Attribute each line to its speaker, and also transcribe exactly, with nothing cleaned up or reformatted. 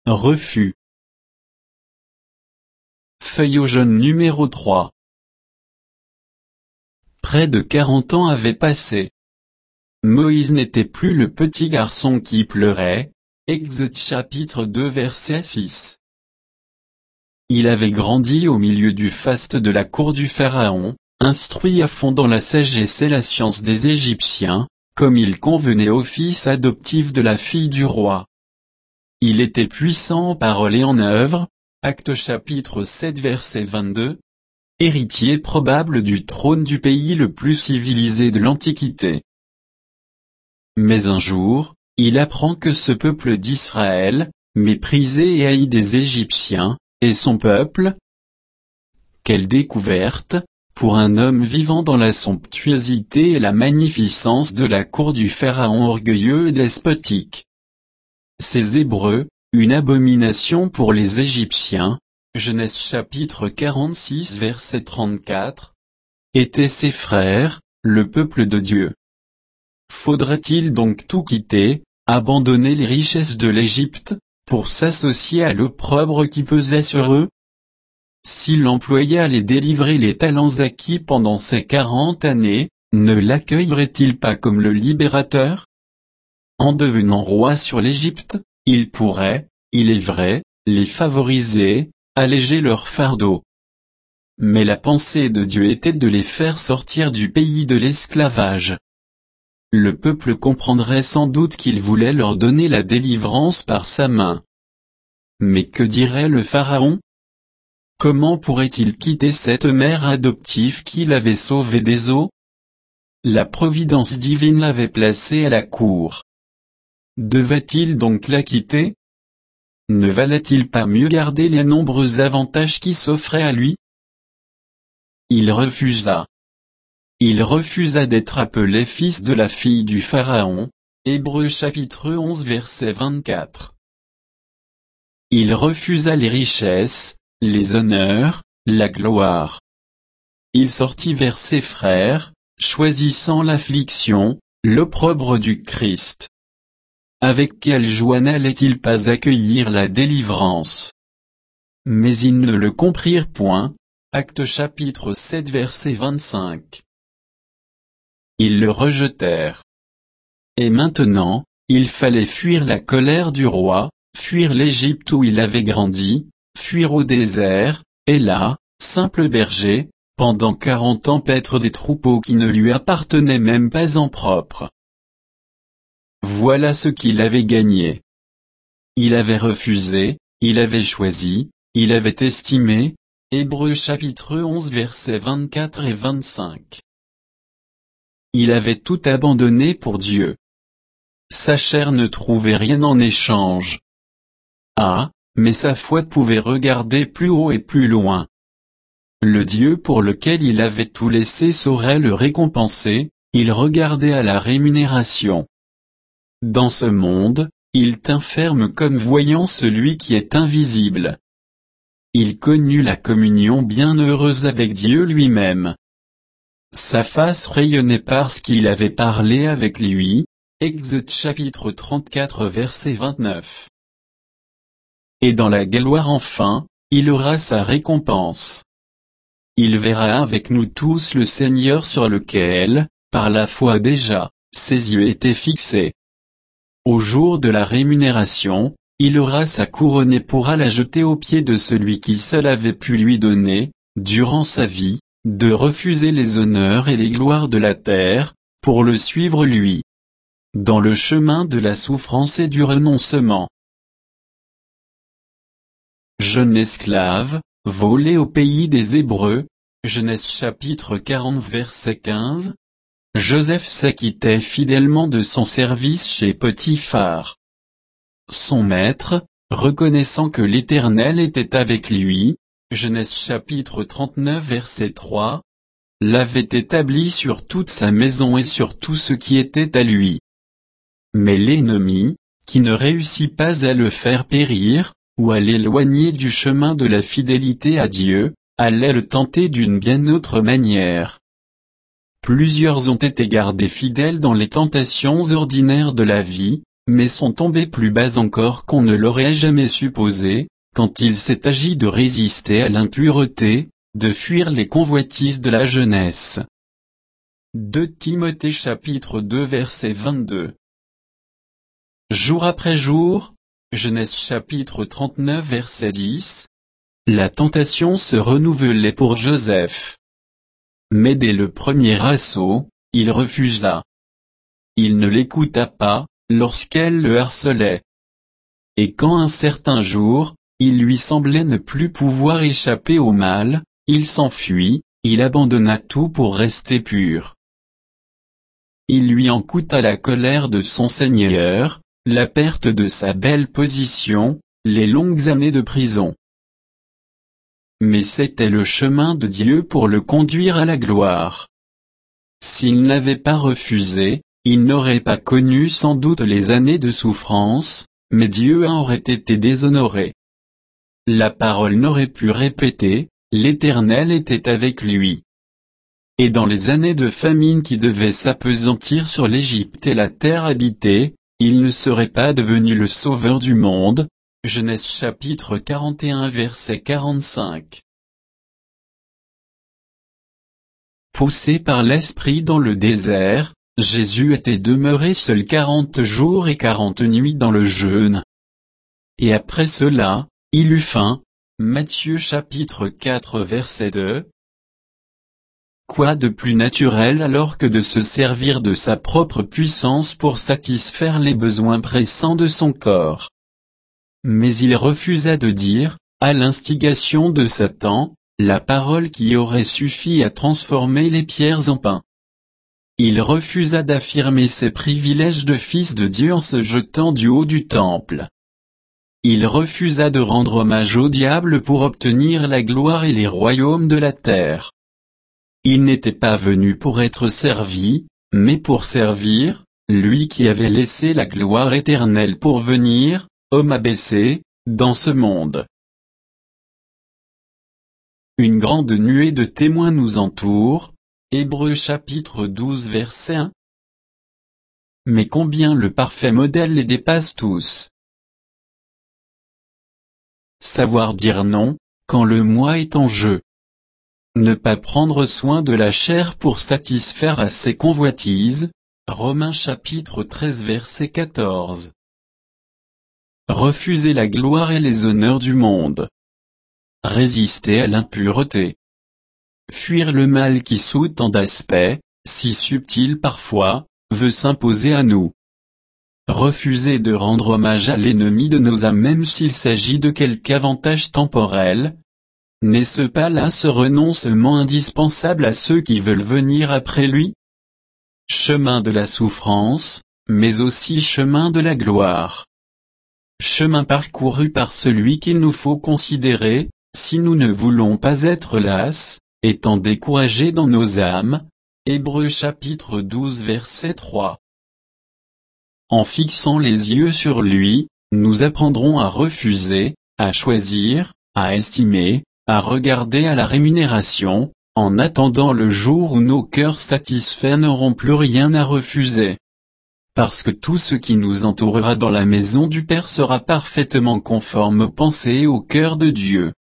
Speaker 1: Refus. Feuille jaune numéro trois. Près de quarante ans avaient passé. Moïse n'était plus le petit garçon qui pleurait. Exode chapitre deux verset six. Il avait grandi au milieu du faste de la cour du Pharaon, instruit à fond dans la sagesse et la science des Égyptiens, comme il convenait au fils adoptif de la fille du roi. Il était puissant en parole et en œuvre, Actes chapitre sept verset vingt-deux, héritier probable du trône du pays le plus civilisé de l'Antiquité. Mais un jour, il apprend que ce peuple d'Israël, méprisé et haï des Égyptiens, est son peuple. Quelle découverte, pour un homme vivant dans la somptuosité et la magnificence de la cour du Pharaon orgueilleux et despotique. Ces Hébreux, une abomination pour les Égyptiens, Genèse chapitre quarante-six verset trente-quatre, étaient ses frères, le peuple de Dieu. Faudrait-il donc tout quitter, abandonner les richesses de l'Égypte, pour s'associer à l'opprobre qui pesait sur eux? S'il employait à les délivrer les talents acquis pendant ces quarante années, ne l'accueillerait-il pas comme le libérateur? En devenant roi sur l'Égypte, il pourrait, il est vrai, les favoriser, alléger leur fardeau. Mais la pensée de Dieu était de les faire sortir du pays de l'esclavage. Le peuple comprendrait sans doute qu'il voulait leur donner la délivrance par sa main. Mais que dirait le Pharaon? Comment pourrait-il quitter cette mère adoptive qui l'avait sauvé des eaux? La providence divine l'avait placé à la cour. Devait-il donc la quitter? Ne valait-il pas mieux garder les nombreux avantages qui s'offraient à lui? Il refusa. Il refusa d'être appelé fils de la fille du Pharaon, Hébreux chapitre onze verset vingt-quatre. Il refusa les richesses, les honneurs, la gloire. Il sortit vers ses frères, choisissant l'affliction, l'opprobre du Christ. Avec quelle joie n'allait-il pas accueillir la délivrance? Mais ils ne le comprirent point, Actes chapitre sept verset vingt-cinq. Ils le rejetèrent. Et maintenant, il fallait fuir la colère du roi, fuir l'Égypte où il avait grandi, fuir au désert, et là, simple berger, pendant quarante ans paître des troupeaux qui ne lui appartenaient même pas en propre. Voilà ce qu'il avait gagné. Il avait refusé, il avait choisi, il avait estimé, Hébreux chapitre onze versets vingt-quatre et vingt-cinq. Il avait tout abandonné pour Dieu. Sa chair ne trouvait rien en échange. Ah, mais sa foi pouvait regarder plus haut et plus loin. Le Dieu pour lequel il avait tout laissé saurait le récompenser, il regardait à la rémunération. Dans ce monde, il tint ferme comme voyant celui qui est invisible. Il connut la communion bienheureuse avec Dieu lui-même. Sa face rayonnait parce qu'il avait parlé avec lui, Exode chapitre trente-quatre verset vingt-neuf. Et dans la gloire enfin, il aura sa récompense. Il verra avec nous tous le Seigneur sur lequel, par la foi déjà, ses yeux étaient fixés. Au jour de la rémunération, il aura sa couronne et pourra la jeter aux pieds de celui qui seul avait pu lui donner, durant sa vie, de refuser les honneurs et les gloires de la terre, pour le suivre lui. Dans le chemin de la souffrance et du renoncement. Jeune esclave, volé au pays des Hébreux, Genèse chapitre quarante verset quinze. Joseph s'acquittait fidèlement de son service chez Potiphar. Son maître, reconnaissant que l'Éternel était avec lui, Genèse chapitre trente-neuf verset trois, l'avait établi sur toute sa maison et sur tout ce qui était à lui. Mais l'ennemi, qui ne réussit pas à le faire périr, ou à l'éloigner du chemin de la fidélité à Dieu, allait le tenter d'une bien autre manière. Plusieurs ont été gardés fidèles dans les tentations ordinaires de la vie, mais sont tombés plus bas encore qu'on ne l'aurait jamais supposé, quand il s'est agi de résister à l'impureté, de fuir les convoitises de la jeunesse. deux Timothée chapitre deux verset vingt-deux. Jour après jour, Genèse chapitre trente-neuf verset dix, la tentation se renouvelait pour Joseph. Mais dès le premier assaut, il refusa. Il ne l'écouta pas, lorsqu'elle le harcelait. Et quand un certain jour, il lui semblait ne plus pouvoir échapper au mal, il s'enfuit, il abandonna tout pour rester pur. Il lui en coûta la colère de son Seigneur, la perte de sa belle position, les longues années de prison. Mais c'était le chemin de Dieu pour le conduire à la gloire. S'il n'avait pas refusé, il n'aurait pas connu sans doute les années de souffrance, mais Dieu en aurait été déshonoré. La parole n'aurait pu répéter, l'Éternel était avec lui. Et dans les années de famine qui devaient s'appesantir sur l'Égypte et la terre habitée, il ne serait pas devenu le sauveur du monde. Genèse chapitre quarante et un verset quarante-cinq. Poussé par l'Esprit dans le désert, Jésus était demeuré seul quarante jours et quarante nuits dans le jeûne. Et après cela, il eut faim. Matthieu chapitre quatre verset deux. Quoi de plus naturel alors que de se servir de sa propre puissance pour satisfaire les besoins pressants de son corps? Mais il refusa de dire, à l'instigation de Satan, la parole qui aurait suffi à transformer les pierres en pain. Il refusa d'affirmer ses privilèges de fils de Dieu en se jetant du haut du temple. Il refusa de rendre hommage au diable pour obtenir la gloire et les royaumes de la terre. Il n'était pas venu pour être servi, mais pour servir, lui qui avait laissé la gloire éternelle pour venir, homme abaissé, dans ce monde. Une grande nuée de témoins nous entoure, Hébreux chapitre douze verset un. Mais combien le parfait modèle les dépasse tous. Savoir dire non, quand le moi est en jeu. Ne pas prendre soin de la chair pour satisfaire à ses convoitises, Romains chapitre treize verset quatorze. Refuser la gloire et les honneurs du monde. Résister à l'impureté. Fuir le mal qui sous tant d'aspects, si subtil parfois, veut s'imposer à nous. Refuser de rendre hommage à l'ennemi de nos âmes même s'il s'agit de quelque avantage temporel. N'est-ce pas là ce renoncement indispensable à ceux qui veulent venir après lui? Chemin de la souffrance, mais aussi chemin de la gloire. Chemin parcouru par celui qu'il nous faut considérer, si nous ne voulons pas être las, étant découragés dans nos âmes. Hébreux chapitre douze verset trois. En fixant les yeux sur lui, nous apprendrons à refuser, à choisir, à estimer, à regarder à la rémunération, en attendant le jour où nos cœurs satisfaits n'auront plus rien à refuser. Parce que tout ce qui nous entourera dans la maison du Père sera parfaitement conforme aux pensées et au cœur de Dieu.